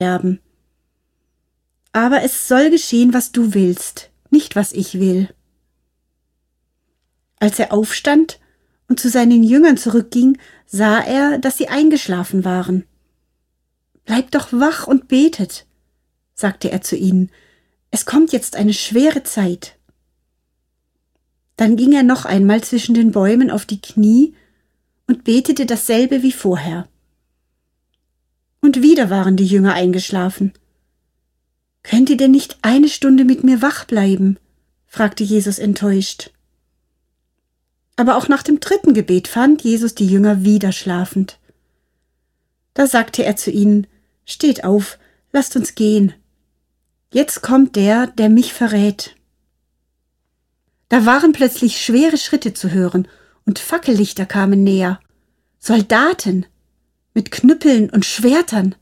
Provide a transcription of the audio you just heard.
sterben. Aber es soll geschehen, was du willst, nicht was ich will. Als er aufstand und zu seinen Jüngern zurückging, sah er, dass sie eingeschlafen waren. »Bleibt doch wach und betet«, sagte er zu ihnen, »es kommt jetzt eine schwere Zeit.« Dann ging er noch einmal zwischen den Bäumen auf die Knie und betete dasselbe wie vorher. Und wieder waren die Jünger eingeschlafen. »Könnt ihr denn nicht eine Stunde mit mir wach bleiben?« fragte Jesus enttäuscht. Aber auch nach dem 3. Gebet fand Jesus die Jünger wieder schlafend. Da sagte er zu ihnen, »Steht auf, lasst uns gehen. Jetzt kommt der mich verrät.« Da waren plötzlich schwere Schritte zu hören und Fackellichter kamen näher. Soldaten mit Knüppeln und Schwertern.